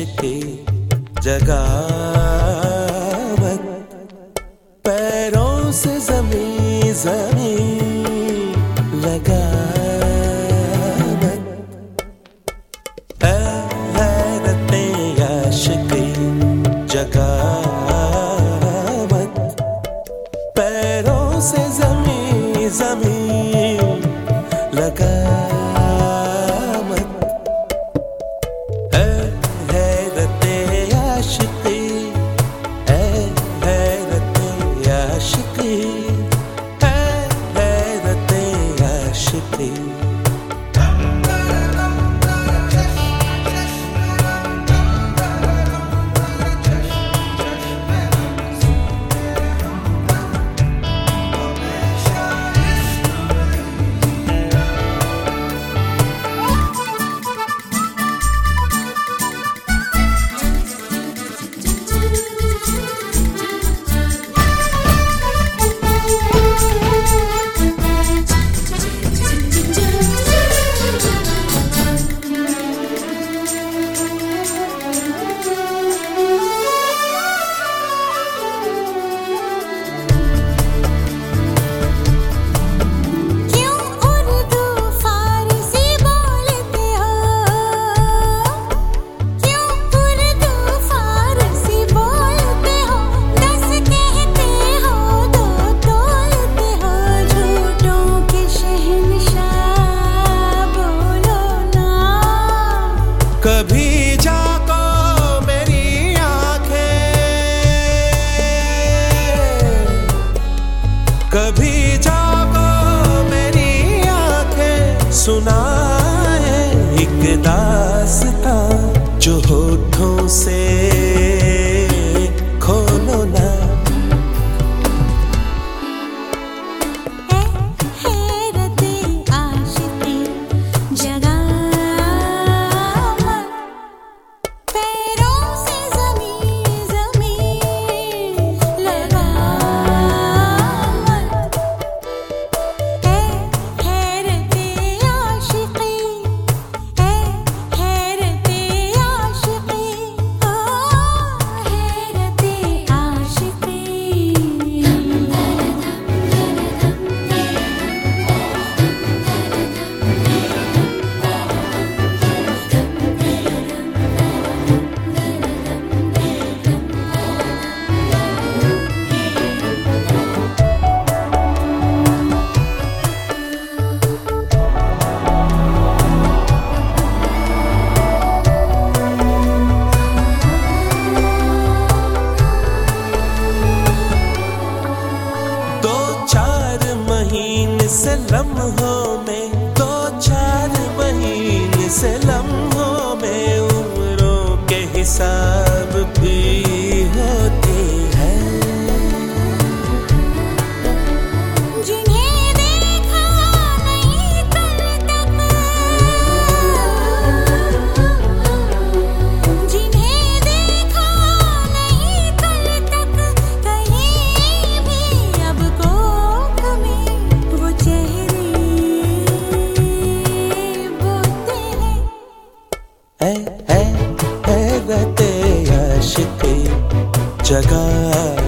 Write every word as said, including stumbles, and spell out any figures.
आशिकी जगावत, पैरों से जमीन जमीन लगावत, ऐ हैरते आशिकी जगावत, पैरों से जमीन जमीन लगावत। कभी जाको मेरी आंखें, कभी जाको मेरी आंखें, सुनाए एक दास्तां जो होठों से खोलो ना। से लम्हों में, दो चार महीने से लम्हों में उम्रों के हिसाब भी होते हैं। जिन्हें देखा नहीं कल तक, जिन्हें देखा नहीं कल तक, कहीं भी अब कोख में वो चेहरे बोते हैं। ऐ ऐ ऐ रहते आशिकी जगह